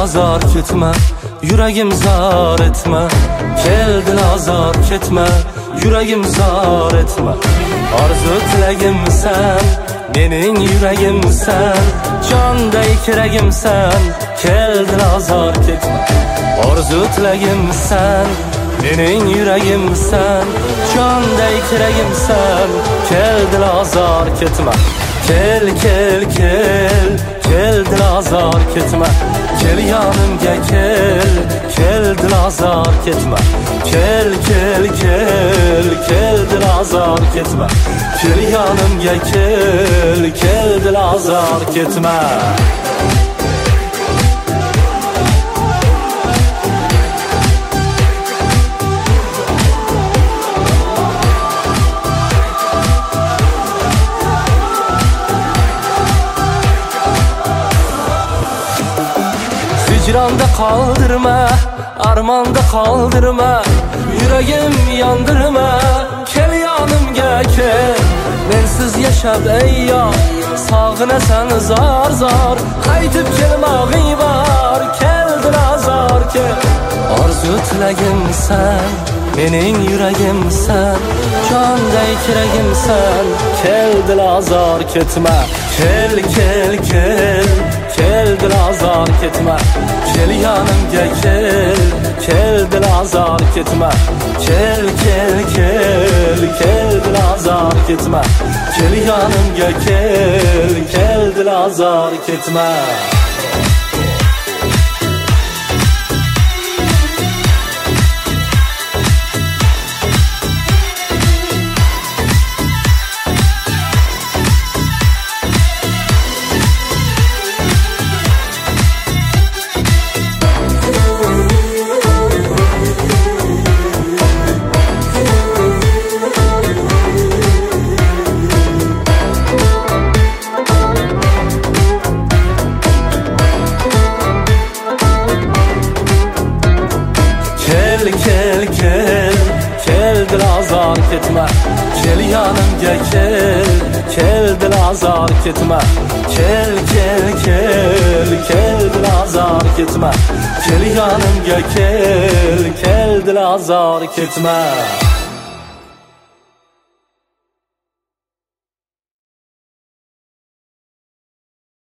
azar ketme, yüreğim zar etme. Keldin azar ketme, yüreğim zar etme. Arzu tilegim sen, mening yüreğim sen. Canday kiregim sen, keldin azar ketme. Arzu tilegim sen, mening yüreğim sen. Canday kiregim sen, keldin azar ketme. Kel kel kel, keldin azar ketme. Kel yanımga kel, keldin azar ketme. Kel kel kel, keldin azar ketme. Kel yanımga kel, keldin azar ketme. Hicranda kaldırma, armanda kaldırma. Yüreğim yandırma, kel yanımga kel. Mensiz yaşab ey ya, sağınasan zar zar. Qaytib kelmag'ing var, keldin azar kel. Arzu tilegim sen, mening yüreğim sen. Canday kiregim sen, keldin azar ketme. Kel kel kel, keldin azar ketme. Kel yanımga kel, keldin azar ketme. Kel kel kel, keldin azar ketme. Kel yanımga kel, keldin azar ketme. Kel kel, keldin azar ketme. Kel yanımga kel, keldin azar ketme. Kel kel kel, keldin azar ketme. Kel yanımga kel, keldin azar ketme.